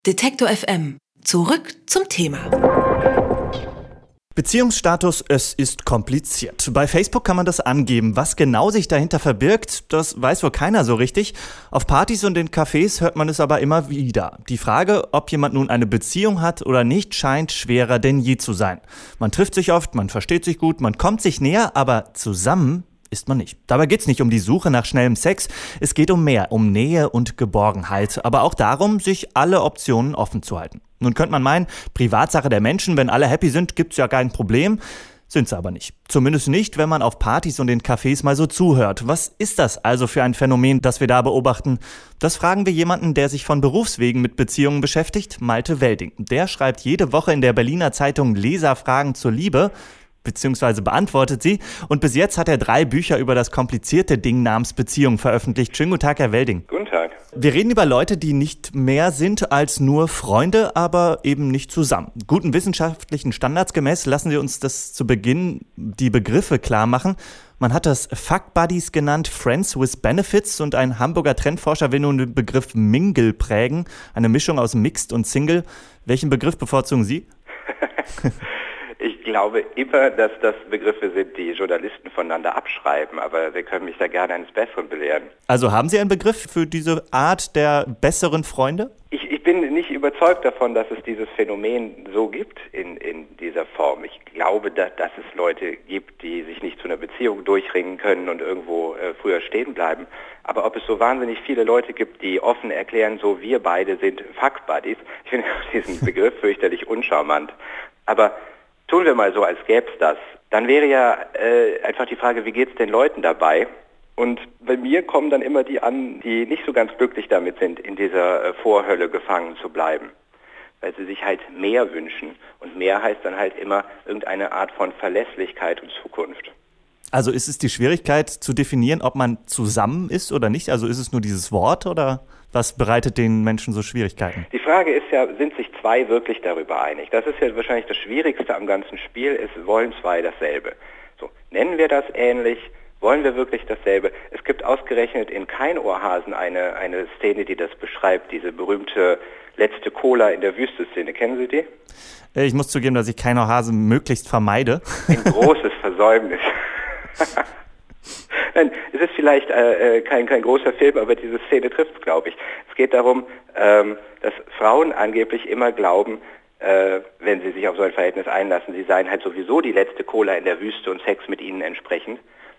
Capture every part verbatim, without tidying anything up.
Detektor F M. Zurück zum Thema. Beziehungsstatus, es ist kompliziert. Bei Facebook kann man das angeben. Was genau sich dahinter verbirgt, das weiß wohl keiner so richtig. Auf Partys und in Cafés hört man es aber immer wieder. Die Frage, ob jemand nun eine Beziehung hat oder nicht, scheint schwerer denn je zu sein. Man trifft sich oft, man versteht sich gut, man kommt sich näher, aber zusammen ist man nicht. Dabei geht's nicht um die Suche nach schnellem Sex, es geht um mehr, um Nähe und Geborgenheit, aber auch darum, sich alle Optionen offen zu halten. Nun könnte man meinen, Privatsache der Menschen, wenn alle happy sind, gibt's ja kein Problem. Sind sie aber nicht. Zumindest nicht, wenn man auf Partys und in Cafés mal so zuhört. Was ist das also für ein Phänomen, das wir da beobachten? Das fragen wir jemanden, der sich von Berufswegen mit Beziehungen beschäftigt, Malte Welding. Der schreibt jede Woche in der Berliner Zeitung Leserfragen zur Liebe, beziehungsweise beantwortet sie. Und bis jetzt hat er drei Bücher über das komplizierte Ding namens Beziehung veröffentlicht. Schönen guten Tag, Herr Welding. Guten Tag. Wir reden über Leute, die nicht mehr sind als nur Freunde, aber eben nicht zusammen. Guten wissenschaftlichen Standards gemäß lassen Sie uns das zu Beginn die Begriffe klar machen. Man hat das Fuck Buddies genannt, Friends with Benefits, und ein Hamburger Trendforscher will nun den Begriff Mingle prägen, eine Mischung aus Mixed und Single. Welchen Begriff bevorzugen Sie? Ich glaube immer, dass das Begriffe sind, die Journalisten voneinander abschreiben, aber Sie können mich da gerne eines Besseren belehren. Also haben Sie einen Begriff für diese Art der besseren Freunde? Ich, ich bin nicht überzeugt davon, dass es dieses Phänomen so gibt in, in dieser Form. Ich glaube, dass, dass es Leute gibt, die sich nicht zu einer Beziehung durchringen können und irgendwo äh, früher stehen bleiben. Aber ob es so wahnsinnig viele Leute gibt, die offen erklären, so wir beide sind Fuck Buddies, ich finde diesen Begriff fürchterlich uncharmant. Aber tun wir mal so, als gäbe es das. Dann wäre ja äh, einfach die Frage, wie geht es den Leuten dabei? Und bei mir kommen dann immer die an, die nicht so ganz glücklich damit sind, in dieser äh, Vorhölle gefangen zu bleiben. Weil sie sich halt mehr wünschen. Und mehr heißt dann halt immer irgendeine Art von Verlässlichkeit und Zukunft. Also ist es die Schwierigkeit zu definieren, ob man zusammen ist oder nicht? Also ist es nur dieses Wort oder was bereitet den Menschen so Schwierigkeiten? Die Frage ist ja, sind sich zwei wirklich darüber einig? Das ist ja wahrscheinlich das Schwierigste am ganzen Spiel, ist, wollen zwei dasselbe? So, nennen wir das ähnlich? Wollen wir wirklich dasselbe? Es gibt ausgerechnet in Kein Ohrhasen eine, eine Szene, die das beschreibt, diese berühmte letzte Cola in der Wüste-Szene. Kennen Sie die? Ich muss zugeben, dass ich Kein Ohrhasen möglichst vermeide. Ein großes Versäumnis. Nein, es ist vielleicht äh, kein, kein großer Film, aber diese Szene trifft es, glaube ich. Es geht darum, ähm, dass Frauen angeblich immer glauben, äh, wenn sie sich auf so ein Verhältnis einlassen, sie seien halt sowieso die letzte Cola in der Wüste und Sex mit ihnen entsprechend,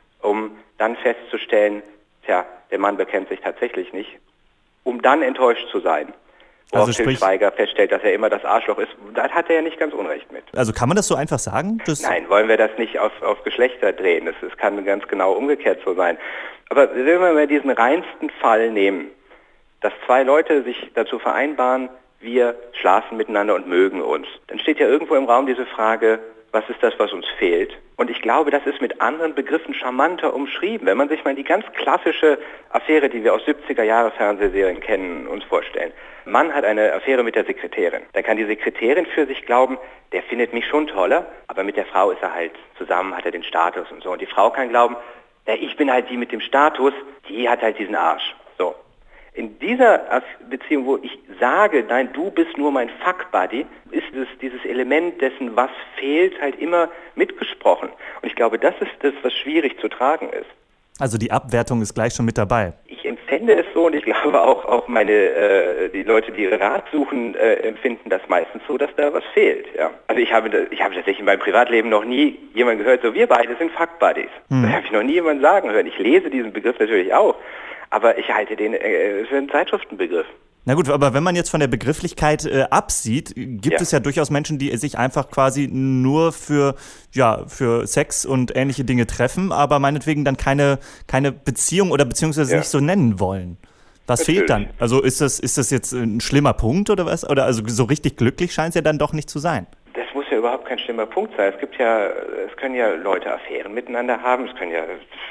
um dann festzustellen, tja, der Mann bekennt sich tatsächlich nicht, um dann enttäuscht zu sein. Worauf Also Til Schweiger feststellt, dass er immer das Arschloch ist. Da hat er ja nicht ganz Unrecht mit. Also kann man das so einfach sagen? Das Nein, wollen wir das nicht auf, auf Geschlechter drehen. Es, es kann ganz genau umgekehrt so sein. Aber wenn wir mal diesen reinsten Fall nehmen, dass zwei Leute sich dazu vereinbaren, wir schlafen miteinander und mögen uns, dann steht ja irgendwo im Raum diese Frage, was ist das, was uns fehlt? Und ich glaube, das ist mit anderen Begriffen charmanter umschrieben. Wenn man sich mal die ganz klassische Affäre, die wir aus siebziger-Jahre-Fernsehserien kennen, uns vorstellen. Mann hat eine Affäre mit der Sekretärin. Dann kann die Sekretärin für sich glauben, der findet mich schon toller, aber mit der Frau ist er halt zusammen, hat er den Status und so. Und die Frau kann glauben, ja, ich bin halt die mit dem Status, die hat halt diesen Arsch. So. In dieser Beziehung, wo ich sage, nein, du bist nur mein Fuck-Buddy, ist es, dieses Element dessen, was fehlt, halt immer mitgesprochen. Und ich glaube, das ist das, was schwierig zu tragen ist. Also die Abwertung ist gleich schon mit dabei. Ich empfinde es so und ich glaube auch, auch meine, äh, die Leute, die Rat suchen, äh, empfinden das meistens so, dass da was fehlt. Ja. Also ich habe, ich habe tatsächlich in meinem Privatleben noch nie jemanden gehört, so wir beide sind Fuck-Buddies. Hm. Das habe ich noch nie jemanden sagen hören. Ich lese diesen Begriff natürlich auch. Aber ich halte den äh, für einen Zeitschriftenbegriff. Na gut, aber wenn man jetzt von der Begrifflichkeit äh, absieht, gibt ja. es ja durchaus Menschen, die sich einfach quasi nur für, ja, für Sex und ähnliche Dinge treffen, aber meinetwegen dann keine, keine Beziehung oder beziehungsweise ja. nicht so nennen wollen. Was Natürlich. fehlt dann? Also ist das, ist das jetzt ein schlimmer Punkt oder was? Oder also so richtig glücklich scheint es ja dann doch nicht zu sein. Das muss ja überhaupt kein schlimmer Punkt sein. Es gibt ja, es können ja Leute Affären miteinander haben, es können ja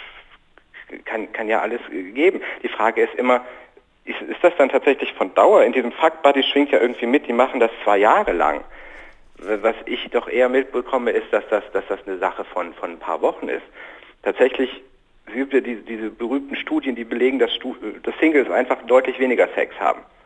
Kann, kann ja alles geben. Die Frage ist immer, ist, ist das dann tatsächlich von Dauer? In diesem Fuck-Buddy schwingt ja irgendwie mit, die machen das zwei Jahre lang. Was ich doch eher mitbekomme, ist, dass das, dass das eine Sache von, von ein paar Wochen ist. Tatsächlich gibt es diese, diese berühmten Studien, die belegen, dass, dass Singles einfach deutlich weniger Sex haben.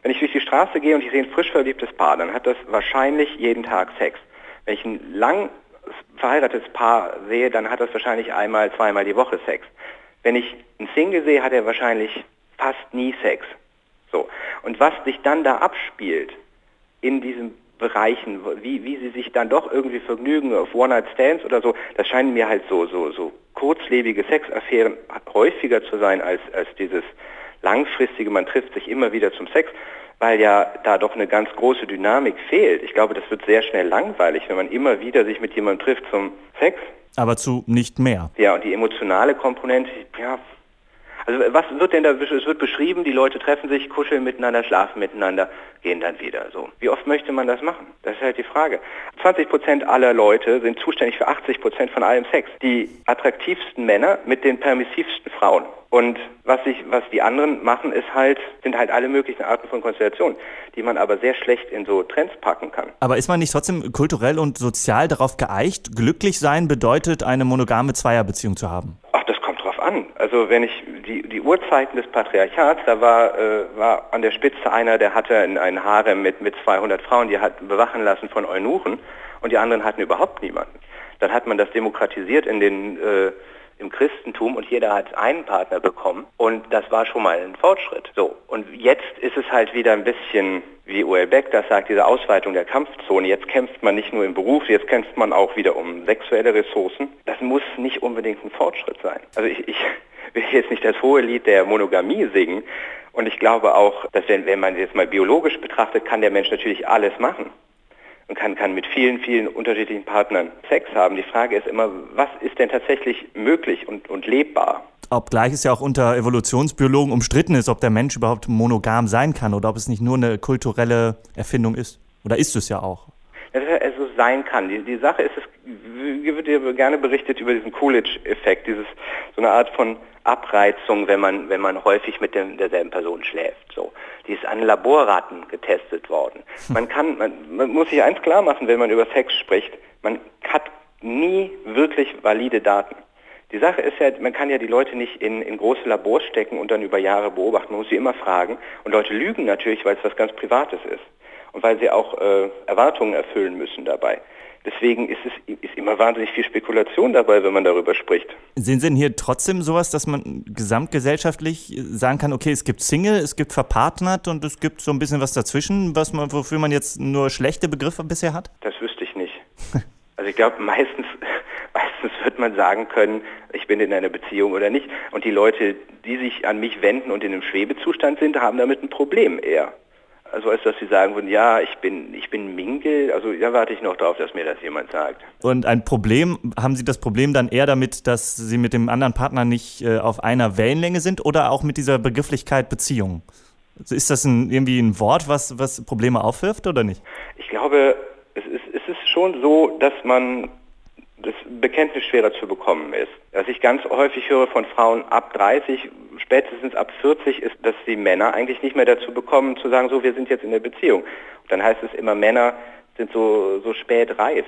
Wenn ich durch die Straße gehe und ich sehe ein frisch verliebtes Paar, dann hat das wahrscheinlich jeden Tag Sex. Wenn ich ein lang verheiratetes Paar sehe, dann hat das wahrscheinlich einmal, zweimal die Woche Sex. Wenn ich einen Single sehe, hat er wahrscheinlich fast nie Sex. So. Und was sich dann da abspielt in diesen Bereichen, wie, wie sie sich dann doch irgendwie vergnügen auf One-Night-Stands oder so, das scheinen mir halt so, so, so kurzlebige Sexaffären häufiger zu sein als, als dieses langfristige, man trifft sich immer wieder zum Sex, weil ja da doch eine ganz große Dynamik fehlt. Ich glaube, das wird sehr schnell langweilig, wenn man immer wieder sich mit jemandem trifft zum Sex. Aber zu nicht mehr. Ja, und die emotionale Komponente, ja, also was wird denn da, es wird beschrieben, die Leute treffen sich, kuscheln miteinander, schlafen miteinander, gehen dann wieder so. Wie oft möchte man das machen? Das ist halt die Frage. zwanzig Prozent aller Leute sind zuständig für achtzig Prozent von allem Sex. Die attraktivsten Männer mit den permissivsten Frauen. Und was ich, was die anderen machen, ist halt, sind halt alle möglichen Arten von Konstellationen, die man aber sehr schlecht in so Trends packen kann. Aber ist man nicht trotzdem kulturell und sozial darauf geeicht, glücklich sein bedeutet, eine monogame Zweierbeziehung zu haben? Ach, das kommt drauf an. Also wenn ich die, die Urzeiten des Patriarchats, da war, äh, war an der Spitze einer, der hatte einen Harem mit, mit zweihundert Frauen, die hat bewachen lassen von Eunuchen und die anderen hatten überhaupt niemanden. Dann hat man das demokratisiert in den äh, im Christentum und jeder hat einen Partner bekommen und das war schon mal ein Fortschritt. So, und jetzt ist es halt wieder ein bisschen, wie Uwe Beck das sagt, diese Ausweitung der Kampfzone. Jetzt kämpft man nicht nur im Beruf, jetzt kämpft man auch wieder um sexuelle Ressourcen. Das muss nicht unbedingt ein Fortschritt sein. Also ich, ich will jetzt nicht das hohe Lied der Monogamie singen und ich glaube auch, dass wenn, wenn man jetzt mal biologisch betrachtet, kann der Mensch natürlich alles machen. Und kann, kann mit vielen, vielen unterschiedlichen Partnern Sex haben. Die Frage ist immer, was ist denn tatsächlich möglich und, und lebbar? Obgleich es ja auch unter Evolutionsbiologen umstritten ist, ob der Mensch überhaupt monogam sein kann oder ob es nicht nur eine kulturelle Erfindung ist. Oder ist es ja auch? Dass es also sein kann. Die, die Sache ist, es wird ja gerne berichtet über diesen Coolidge-Effekt, dieses so eine Art von Abreizung, wenn man wenn man häufig mit dem, derselben Person schläft. So, die ist an Laborratten getestet worden. Man kann, man, man muss sich eins klar machen, wenn man über Sex spricht, man hat nie wirklich valide Daten. Die Sache ist ja, man kann ja die Leute nicht in, in große Labors stecken und dann über Jahre beobachten. Man muss sie immer fragen. Und Leute lügen natürlich, weil es was ganz Privates ist. Und weil sie auch äh, Erwartungen erfüllen müssen dabei. Deswegen ist es ist immer wahnsinnig viel Spekulation dabei, wenn man darüber spricht. Sehen Sie denn hier trotzdem sowas, dass man gesamtgesellschaftlich sagen kann, okay, es gibt Single, es gibt verpartnert und es gibt so ein bisschen was dazwischen, was man, wofür man jetzt nur schlechte Begriffe bisher hat? Das wüsste ich nicht. Also ich glaube, meistens, meistens wird man sagen können, ich bin in einer Beziehung oder nicht. Und die Leute, die sich an mich wenden und in einem Schwebezustand sind, haben damit ein Problem eher. Also als dass sie sagen würden, ja, ich bin ich bin Mingle, also da warte ich noch drauf, dass mir das jemand sagt. Und ein Problem, haben Sie das Problem dann eher damit, dass Sie mit dem anderen Partner nicht äh, auf einer Wellenlänge sind oder auch mit dieser Begrifflichkeit Beziehung? Also ist das ein, irgendwie ein Wort, was, was Probleme aufwirft oder nicht? Ich glaube, es ist, es ist schon so, dass man das Bekenntnis schwerer zu bekommen ist. Was ich ganz häufig höre von Frauen ab dreißig, spätestens ab vierzig, ist, dass die Männer eigentlich nicht mehr dazu bekommen, zu sagen, so, wir sind jetzt in der Beziehung. Und dann heißt es immer, Männer sind so, so spät reif.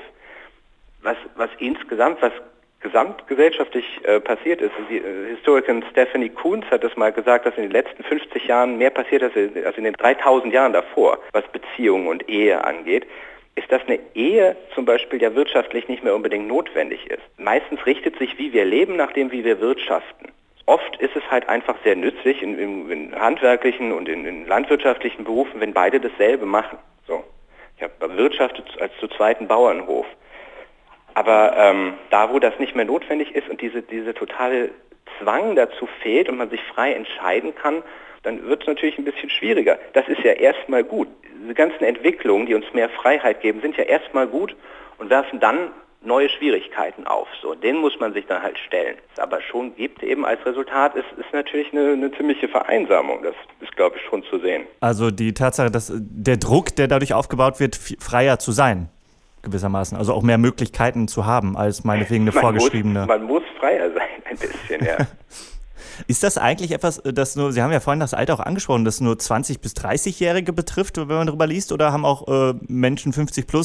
Was, was insgesamt, was gesamtgesellschaftlich äh, passiert ist, die äh, Historikerin Stephanie Coons hat das mal gesagt, dass in den letzten fünfzig Jahren mehr passiert ist als, als in den dreitausend Jahren davor, was Beziehungen und Ehe angeht. Ist, dass eine Ehe zum Beispiel ja wirtschaftlich nicht mehr unbedingt notwendig ist. Meistens richtet sich, wie wir leben, nach dem, wie wir wirtschaften. Oft ist es halt einfach sehr nützlich in, in, in handwerklichen und in, in landwirtschaftlichen Berufen, wenn beide dasselbe machen. So. Ich habe bewirtschaftet als zu zweiten Bauernhof. Aber ähm, da, wo das nicht mehr notwendig ist und diese, diese totale Zwang dazu fehlt und man sich frei entscheiden kann, dann wird es natürlich ein bisschen schwieriger. Das ist ja erstmal gut. Diese ganzen Entwicklungen, die uns mehr Freiheit geben, sind ja erstmal gut und werfen dann neue Schwierigkeiten auf. So, denen muss man sich dann halt stellen. Was es aber schon gibt eben als Resultat, ist, ist natürlich eine, eine ziemliche Vereinsamung. Das ist, glaube ich, schon zu sehen. Also die Tatsache, dass der Druck, der dadurch aufgebaut wird, freier zu sein, gewissermaßen. Also auch mehr Möglichkeiten zu haben, als meinetwegen eine man vorgeschriebene. Muss, man muss freier sein, ein bisschen, ja. Ist das eigentlich etwas, das nur, Sie haben ja vorhin das Alter auch angesprochen, das nur zwanzig- bis dreißig-Jährige betrifft, wenn man darüber liest, oder haben auch äh, Menschen fünfzig plus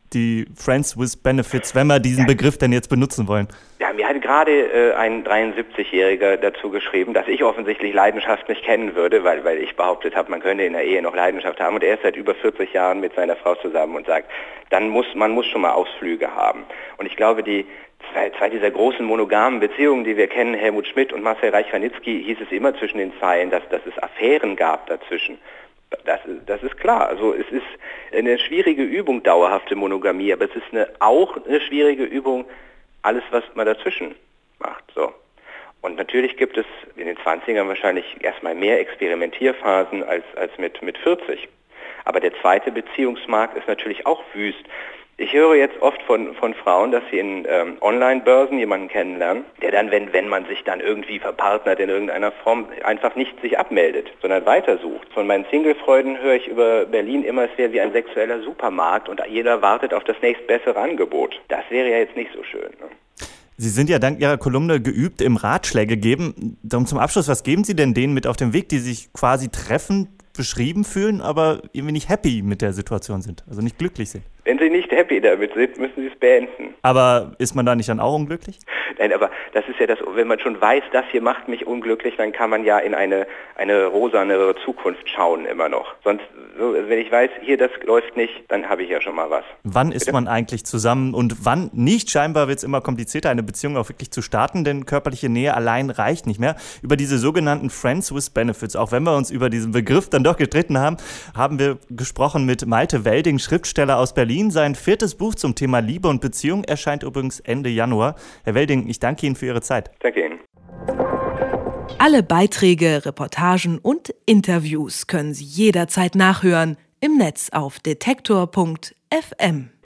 die Friends with Benefits, wenn wir diesen ja. Begriff denn jetzt benutzen wollen? Ja, mir hat gerade äh, ein dreiundsiebzigjähriger dazu geschrieben, dass ich offensichtlich Leidenschaft nicht kennen würde, weil, weil ich behauptet habe, man könnte in der Ehe noch Leidenschaft haben. Und er ist seit über vierzig Jahren mit seiner Frau zusammen und sagt, dann muss man muss schon mal Ausflüge haben. Und ich glaube, die zwei, zwei dieser großen monogamen Beziehungen, die wir kennen, Helmut Schmidt und Marcel Reich-Ranitzky, hieß es immer zwischen den Zeilen, dass, dass es Affären gab dazwischen. Das, das ist klar. Also es ist eine schwierige Übung, dauerhafte Monogamie, aber es ist eine, auch eine schwierige Übung, alles, was man dazwischen macht. So. Und natürlich gibt es in den zwanzigern wahrscheinlich erstmal mehr Experimentierphasen als, als mit, mit vierzig. Aber der zweite Beziehungsmarkt ist natürlich auch wüst. Ich höre jetzt oft von, von Frauen, dass sie in ähm, Online-Börsen jemanden kennenlernen, der dann, wenn, wenn man sich dann irgendwie verpartnert in irgendeiner Form, einfach nicht sich abmeldet, sondern weitersucht. Von meinen Single-Freunden höre ich über Berlin immer, es wäre wie ein sexueller Supermarkt und jeder wartet auf das nächstbessere Angebot. Das wäre ja jetzt nicht so schön, ne? Sie sind ja dank Ihrer Kolumne geübt im Ratschläge geben. Darum zum Abschluss, was geben Sie denn denen mit auf den Weg, die sich quasi treffen, beschrieben fühlen, aber irgendwie nicht happy mit der Situation sind, also nicht glücklich sind? Wenn Sie nicht happy damit sind, müssen Sie es beenden. Aber ist man da nicht dann auch unglücklich? Nein, aber das ist ja das, wenn man schon weiß, das hier macht mich unglücklich, dann kann man ja in eine, eine rosanere Zukunft schauen immer noch. Sonst, so, wenn ich weiß, hier, das läuft nicht, dann habe ich ja schon mal was. Wann ist Bitte? man eigentlich zusammen und wann nicht? Scheinbar wird es immer komplizierter, eine Beziehung auch wirklich zu starten, denn körperliche Nähe allein reicht nicht mehr. Über diese sogenannten Friends with Benefits, auch wenn wir uns über diesen Begriff dann doch gestritten haben, haben wir gesprochen mit Malte Welding, Schriftsteller aus Berlin. Sein viertes Buch zum Thema Liebe und Beziehung erscheint übrigens Ende Januar. Herr Welding, ich danke Ihnen für Ihre Zeit. Danke Ihnen. Alle Beiträge, Reportagen und Interviews können Sie jederzeit nachhören im Netz auf detektor punkt f m.